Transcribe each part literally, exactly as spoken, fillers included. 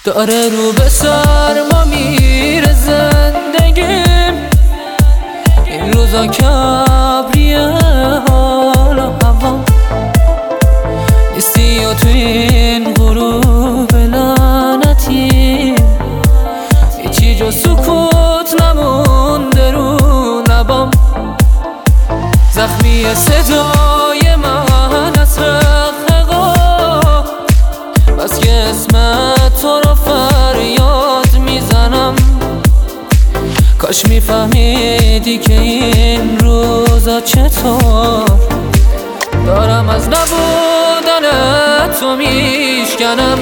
داره رو به سر ما میره زندگیم، این روزا کبریه حالا هوا نیستی و تو این غروب لعنتی، هیچی جز سکوت نمونده رو نبام. زخمی صدای من از رققا، بس که اسمت تو رو فریاد میزنم. کاش میفهمیدی که این روزا چطور دارم از نبودن تو میشکنم.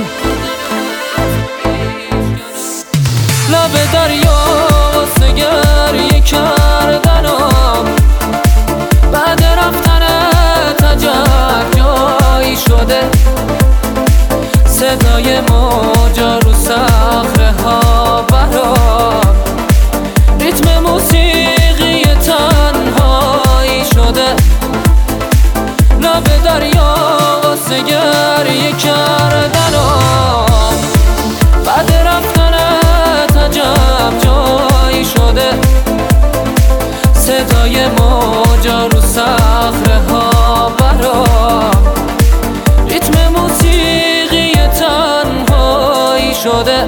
لب دریا واسه گریه کردنم، بعد رفتنت عجب جایی شده. صدای موجا رو صخره ها برام، ریتم موسیقی تنهایی شده. لب دریا واسه گریه کردنم، بعد رفتنت عجب جایی شده. صدای موجا رو صخره ها برام، ریتم موسیقی تنهایی شده.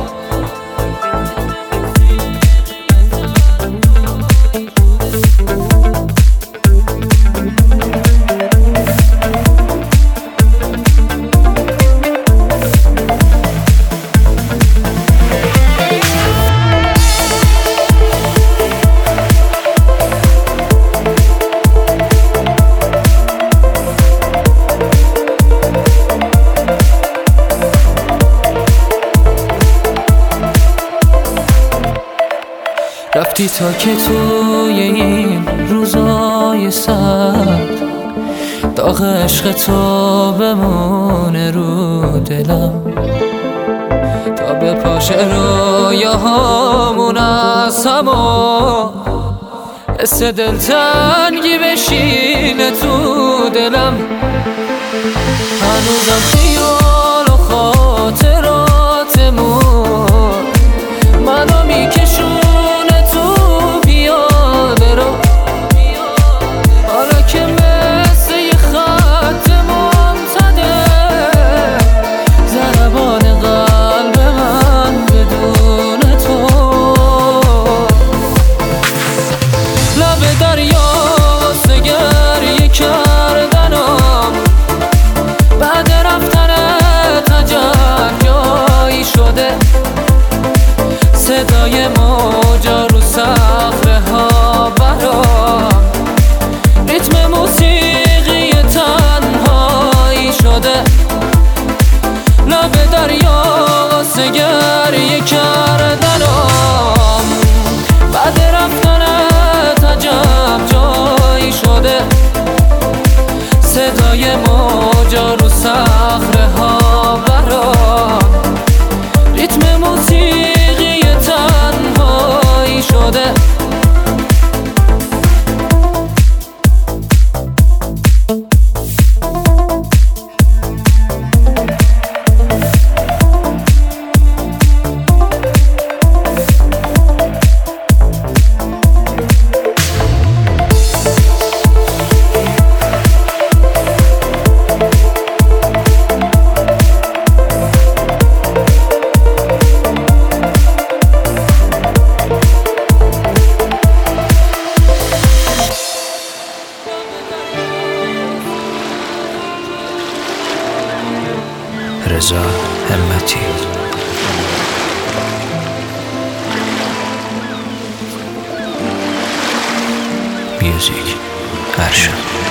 رفتی تا که توی این روزای سرد داغ عشق تو بمونه رو دلم، تا به پاش رویاهامون از همه حس دلتنگی بشینه تو دلم. هنوزم خیال و خاطراتمون منو میکشون کردنم. بعد رفتنت عجب جایی شده. صدای موجا رو صخره ها برام، ریتم موسیقی تنهایی شده. لب دریا واسه گریه کردنم، بعد رفتنت عجب جایی شده. صدای موجا رو صخره ها برام، ریتم موسیقی تنهایی شده. رضا همتی. میوزیک ارشد.